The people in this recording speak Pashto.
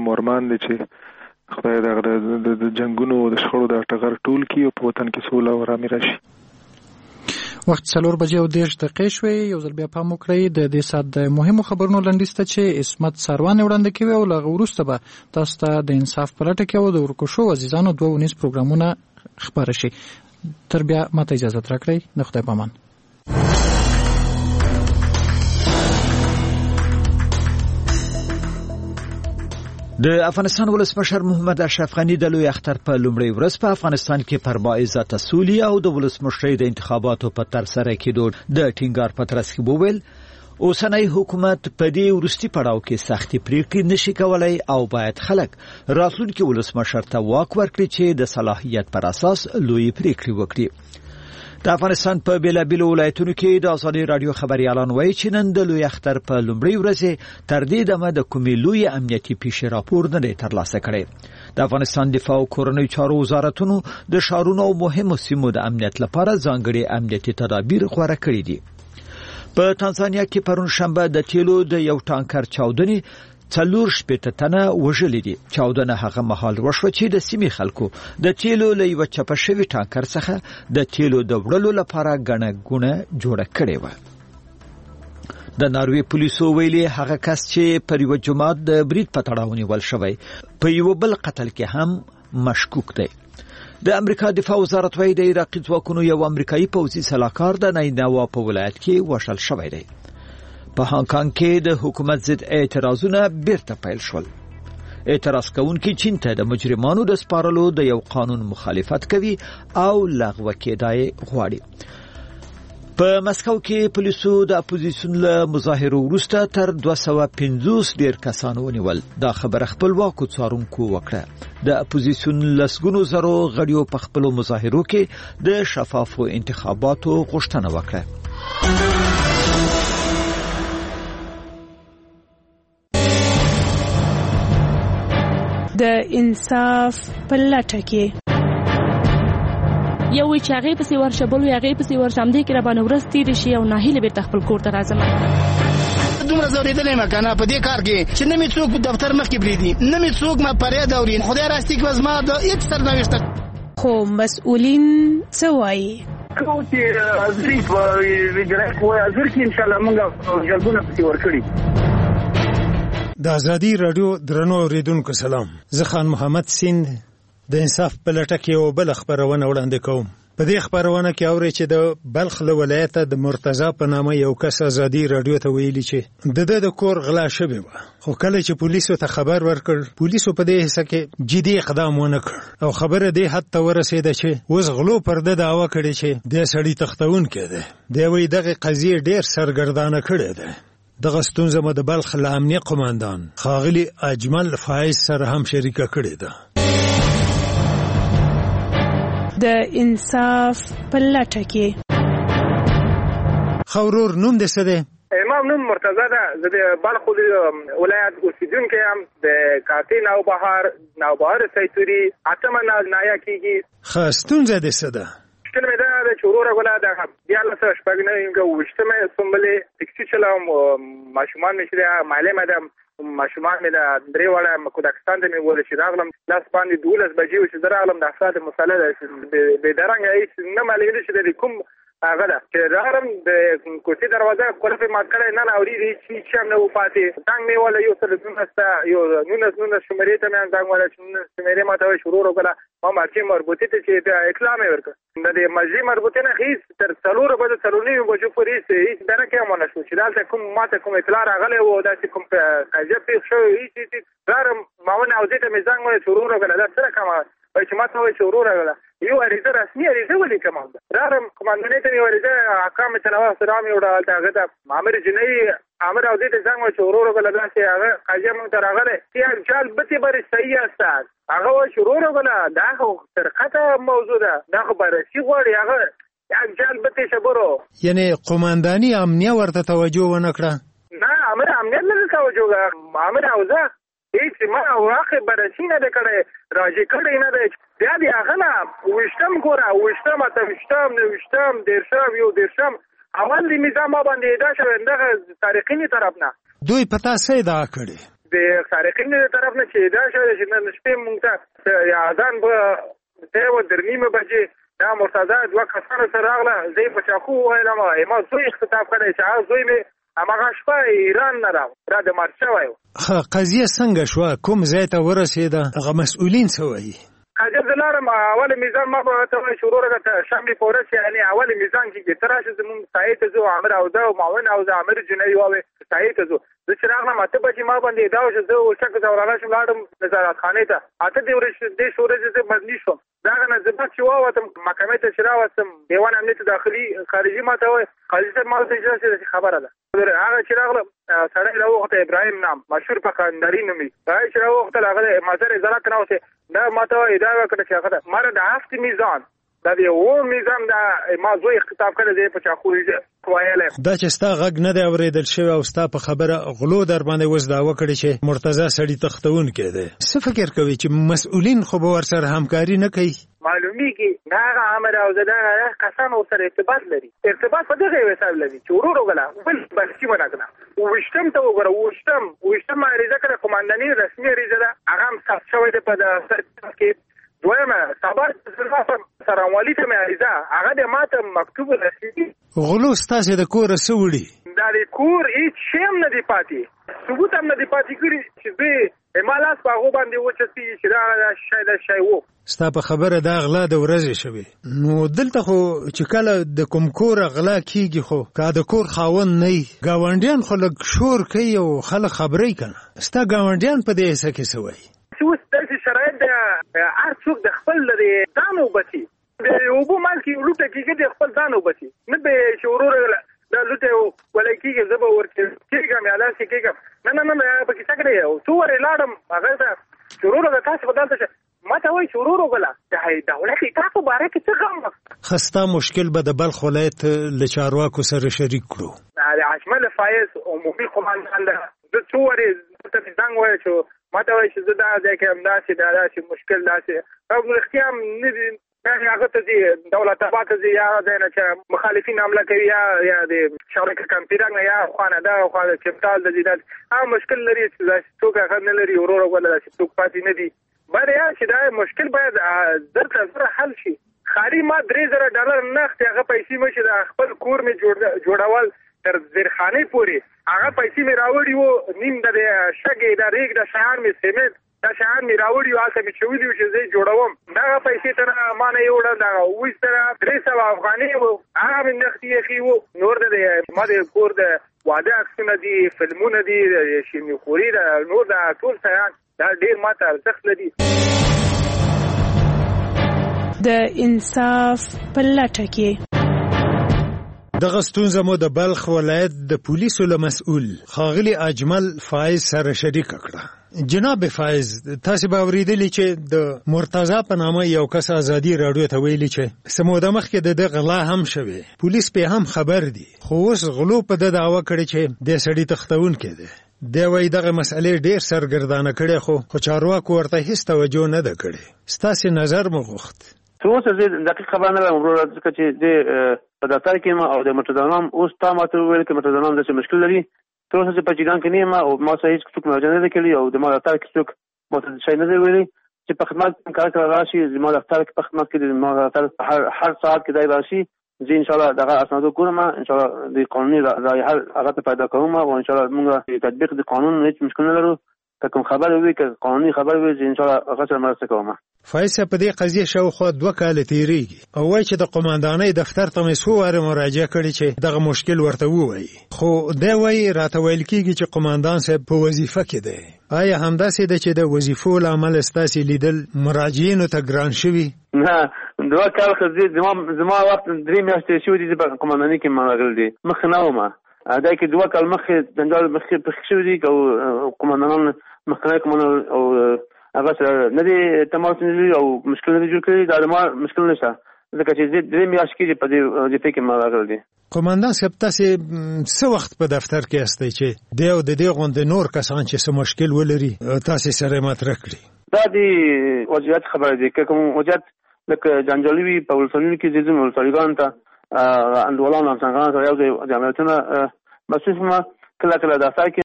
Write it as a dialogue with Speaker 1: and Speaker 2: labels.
Speaker 1: مورمان دي چې خدای د جنگونو د شخړو د ټغر ټول کی او په وطن کې سوله او آرامي راشي.
Speaker 2: وخت 4:10 شوي. یو ځل بیا پام وکړئ د دې ساعت د مهمو خبرونو لنډیز ته چې اسمت ساروان وړاندې کوي او له وروسته به تاسو ته د انصاف په لټه کې او د ورکو شو عزیزانو 2 پروګرامونه خبره شي. تر بیا ماته اجازه راکړئ. د خدای پامان.
Speaker 3: د افغانستان ولسمشر محمد اشرف غنی د لوی اختر په لومړۍ ورځ په افغانستان کې پر باعزت سولې او د ولسمشرۍ د انتخاباتو په ترسره کېدو د ټینګار په ترڅ کې وویل اوسنۍ حکومت په دې وروستي پړاو کې سختي پریکړې نشي کولای او باید خلک راتلونکي ولسمشر ته واک ورکړي چې د صلاحیت پر اساس لوی پریکړې وکړي. د افغانستان په بیلابیلو ولایتونو کې د ازادي رادیو خبريالان وایي چې نن د لوی اختر په لومړۍ ورځ تر دې دمه د کومې لوی امنیتي پیښې راپور نه دی ترلاسه کړی. د افغانستان دفاع او کورنیو چارو وزارتونو د شهرونو او مهمو سیمو د امنیت لپاره ځانګړي امنیتي تدابیر غوړه کړي دي. په تانزانیا کې پرون شنبه د تیلو د یو ټانکر چاودنې 4 تنه وژلي دي. چاودنه هغه مهال وشوه چې د سیمې خلکو د تیلو له یو چپه شوي ټانکر څخه د تیلو د وړلو لپاره غڼه ګونه جوړه کړې و. د ناروې پولیسو ویلي هغه کس چې پر یو جماعت د برید په تړاو نیول شوی په یو بل قتل کې هم مشکوک دی. د امریکا دفاع وزارت وايي د عراقي ځواکونو یو امریکایي پوځي سلاکار د نینوا په ولایت کې وشل شوی دی. په هانګ کانګ کې د حکومت ضد اعتراضونه بیرته پیل شول. اعتراض کوونکي چین ته د مجرمانو د سپارلو د یو قانون مخالفت کوي او لغوه کېدای غواړي. په مسکو کې پولیسو د اپوزیسیون له مظاهرو وروسته تر 250 ډیر کسان ونیول. دا خبره خپلواکو څارونکو وکړه. د اپوزیسیون لسګونو زرو غړیو په خپلو مظاهرو کې د شفافو انتخاباتو غوښتنه وکړه.
Speaker 4: د انصاف په لټه کې
Speaker 5: یو چې هغه پسې ورشه بل هغه پسې ورشه هم دې کې را باندې ورځ تیر شي او ناهیله به خپل کور ته راځم.
Speaker 6: دومره زوریدلې مکنه په دې کار کې چې نه می څوک دفتر مخ کې بریدي نه می څوک ما پرې دورین خدای راستي کې وزما د هیڅ سرنوشت
Speaker 4: خو مسؤلین څه وایي
Speaker 7: کو چې ازري په ویګره کوه ازر کې ان شاء الله موږ جلبونه پسې ورکړي.
Speaker 8: د ازادي رادیو درنو اوریدونکو سلام. زه خان محمد سیند د انصاف په لټه کې یو بل خبرونه وړاندې کوم. په دې خبرونه کې اوري چې د بلخ له ولایت د مرتضی په نامه یو کس ازادي رادیو ته ویلي چې د کور غلا شوی و، خو کله چې پولیسو ته خبر ورکړ پولیسو په دې حصہ کې جدي اقدام ونه کړ او خبره دې حد ته ورسېده چې اوس غلو پر د دعوا کړي چې د سړی تختون کړي. دی وی دغه قضیه ډیر سرګردانه کړي ده. دغه ستونزه مو د بلخ له امنیه قوماندان ښاغلي اجمل فایز سره هم شریکه کړې ده.
Speaker 4: د انصاف په لټه کې
Speaker 8: خورور نوم دې څه دی؟
Speaker 7: امام نوم مرتضی ده. زه د بلخ ولایت اوسیدونکی یم. د کاکې نوبهار سیتوري اتمه نایا کېږي.
Speaker 8: ښه ستونزه دې څه ده؟
Speaker 7: مشکل مې دا ده چې وروره ګله د 2018 سنبلې ټکسي چلوم ماشومان مې چې معلم ده ماشومان مې د درې واړه کودکستان ته مې وویل چې راغلم لاس باندې 12 بجې و چې زه راغلم د افراد مسله ده بېدرنګه هېڅ نه معلومېده چې د کوم هغه ده چې راغلم د کوڅې دروازه قلف یې مات کړی نه اورېدې هېڅ هم نه و پاتې. زنګ مې وله یو سل 19 شمېرې ته مې زنګ وله چې 19 شمېرې ماته وایي چې ورور وکړه ما مرچې مربوطې ته چې اطلاع مې ورکړه. د دې مسجد مربوطې نه هېڅ تر 4 بجو 4:30 بجو پورې هېڅ درکه هم ونه شو چې دلته کوم ماته کوم اطلاع راغلی و داسې کوم قضیه پېښ شوی هېڅ راغلم ما ونې ته مې زنګ وله چې ورور وکړه دا څه رقم وایي چې ماته وایي چې ورور وکړه یو عریضه رسمي عریضه ولیکم راغلم قومندانۍ ته مې عریضه احکام مې تلوه سلام یې وړه هلته هغه ته امر جنایي امر او دې ته زنګ وایي چې ورور وکړه داسې هغه قضیه موږ ته راغلی چې جال بتې برې صحیح استاد هغه وایي چې ورور وکړه دا خو سرقته موضوع ده دا خو بررسي غواړي هغه جال بتې شبرو
Speaker 8: یعنی قومنداني امنیه ورته توجه ونه کړه؟
Speaker 7: نه امر امنیت نه توجه امر اوزه هیڅ ما واقع بررسي نه ده کړی راجع کړی نه ده بیا دې هغه نه ویشتم ګوره ویشتم اتهویشتم نهویشتم دېرشم یو دېرشم اول د نظام باندې ادعا شوی دغه تاریخي طرف نه
Speaker 8: دوی په تاسو ادعا کړې
Speaker 7: د سارقین له طرف نه چې دا چې نن شپې مونږ ته اذان به 3:30 بجې دا مرتضی دوه کسانو سره راغله زه په چاقو ویلم ما زوی اختطاف کړی چې هغه زوی مې هماغه شپه ایران نه را د مارچ شوی.
Speaker 8: قضیه څنګه شوه؟ کوم ځای ته ورسېده؟ هغه مسؤلین څه وایي؟
Speaker 7: قضیه زه لاړم اول میزان ما به ته وایي شروع راته شنبې په ورځ یعنې اول میزان کې ته راشې زمونږ سایې ته ځو عامر اوزه او معاون اوزه عامر جنۍ واوې سایې ته ځو. زه چې راغلم 8 بجې ما باندې دا و چې زه ولچک زوراله شم لاړم نظارت خانې ته 8 دې ورځې زه مدني شوم. دا هغه نه زه بعد چې واوتم محکمې ته چې راوستم دیوان امنیت داخلي خارجي ما ته وایي قاضي صاحب ما ته اجازه خبره ده. هغه چې راغله سړی راوخته ابراهیم نام مشهور په قنداري نومي هغه چې راوخته هغه مازر ازالت نه وته دا ما ته وایي دا وکړه چې هغه مره د هفت میزان دا دی و میزان دا ما زوی اختطاف کړی دی په چاقو وایله.
Speaker 8: دا چې ستا غږ نه دی اورېدل شوی او ستا په خبره غلو در باندې وس دعوه کړې چې مرتضی سړی تختونکی دی، څه فکر کوي چې مسؤلین خو به ورسره همکاري نه کوي؟
Speaker 7: معلومیږي دا هغه عامر او زه کسان ورسره ارتباط لري، ارتباط په دغه حساب لري چې ورور وګله بل بلکې ونه کړه وشتم ته وګوره وشتم اړیزه کړه قومنداني رسمي اړیزه ده هغه هم ثبت شوی دی په دفتر کې. دویمه صبر سره والی ته مې اړیزه هغه د ماته مکتوب رسمي
Speaker 8: غلو ستاسې د کوره څه وړي؟
Speaker 7: دا د کور هیڅ شی هم نه دی پاتې، ثبوت هم نه دی پاتې کړي چې دوی ما لاس په هغو باندې وچسي چې دا شی و.
Speaker 8: ستا په خبره دا غلا د ورځې شوې، نو دلته خو چې کله د کوم کور غلا کیږي خو که د کور خاوند نه وي ګاونډیان خو لږ شور کوي او خلک خبرې کنه. ستا ګاونډیان په دې حصه کې څه وایي؟
Speaker 7: چې اوس داسې شرایط د هر څوک د خپل د ځان وبسي د اوبو مال کې لوټه کېږي د خپل ځان وبسي نه به چې ورور دا لوټه ولی کېږي زه به ورکېږم یا داسې کېږم نه پکې څه کړی او څو ورې لاړم هغه ته چې ورور د تاسې په دلته ما ته وایي چې ورور وګله د دولت اطاعت په باره کې څه غم
Speaker 8: ښه ستا مشکل به د بلخ ولایت له چارواکو سره شریک کړو.
Speaker 7: د اجمل فایز عمومي قومندان ده زه څو ورې ته مې زنګ وایي چې ما ته وایي چې زه دا ځای کې همداسې داسې مشکل داسې او رښتیا هم نه دي هغه ته ځي دولت آباد ته ځي یا ځای نه چې مخالفین حمله کوي یا د شارک کمپیرنګ نه یا خانه دا خو د چپټال د دې دا مشکل لري چې څوک هغه نه لري ورور ولا څوک پاتې نه دي باید یا چې دا مشکل باید زر حل شي. خالي ما $3000 نخت هغه پیسې مې چې د خپل کور مې جوړول تر زیرخانې پورې هغه پیسې مې راوړي وو نیم د شګې د ریګ د شهان مې سیمنټ دا شهان مې راوړي وو هلته مې چولي وو چې زه جوړوم دغه پیسې ته ما نه یوړل دغه 300 افغانۍ وو هغه مې نختې ایښي وو نور د ما د کور د واده عکسونه دي فلمونه دي شیریني خوري نور د ټول شیان دا ډېر ماته ارزښت لري.
Speaker 4: د انصاف په لټه کې
Speaker 8: دغه ستونزه مو د بلخ ولایت د پولیسو له مسؤل ښاغلي اجمل فایز سره شریک کړه. جناب فایز تاسو به اوریدلی چې د مرتضی په نامه یو کس ازادي راډیو ته ویلي چې سموده مخکې د غلا هم شوی پولیس په هم خبر دي خو اوس غلو په د دعوه کړي چې د سړی تختونکی دی. دی وایي دغه مسئلې ډېر سرګردانه کړې خو چارواکو ورته هیڅ توجه نه ده کړې. ستاسې نظر مو غوښت.
Speaker 9: اوس زه دقیق خبر نه لرم وروره ځکه چې د په دفتر کې ما او د مرتضی نام اوس تا ماته وویل چې مرتضی نام داسې مشکل لري تر اوسه چې په جیدان کې نه یم او ما سره هېڅ څوک مراجعه نه ده کړې او د ما دفتر کې څوک ماته شی نه دی ویلي چې په خدمت کې کار کړی راشي زما دفتر کې په خدمت کې د ما دفتر هر ساعت کې دی راشي زه انشاءالله دغه اسنادو ګورم انشاءالله د قانوني رایحه هغه ته پیدا کوم او انشاءالله موږ د تطبیق د قانون هېڅ مشکل نه لرو که کوم خبر وي که قانوني خبر وي زه انشاءالله هغه سره مرسته کوم.
Speaker 8: فایز په دې قضیه شاوخوا 2 کاله تیریږي او وایي چې د قومندانۍ دفتر ته مې څو وارې مراجعه کړې چې دغه مشکل ورته ووایي خو دی وایي راته ویل کېږي چې قومندان صاحب په وظیفه کې دی. آیا همداسې ده چې د وظیفو له امله ستاسې لیدل مراجعینو ته ګران شوي؟
Speaker 9: نه 2 کال ښه زما وخت 3 میاشتې شوي دي په قومندانۍ کې ما راغلی دی مخکې نه وم دا کې 2 کال مخکې جنجال مخکې پېښ شوي دي او قومندانان مخکنی قومندان او هغه سره نه دي تماس نه او مشکل نه جوړ کړي دا ما مشکل نشته ځکه چې 3 میاشتې کې په دې وظیفه کې ما راغلی دی.
Speaker 8: قومندان صاحب تاسې څه وخت په دفتر کې استئ چې دی او د دې غوندې نور کسان چې څه مشکل ولري تاسې سره مطرح کړي؟
Speaker 9: دا د وضعیت خبره دی که کوم وضعیت لکه جنجالي وي په ولسوالیو کې ځینې ولسوالیګانو ته انډولانو همسنګانو سره یو ځای د عملیاتونه مسؤل یم کله کله دفتر کې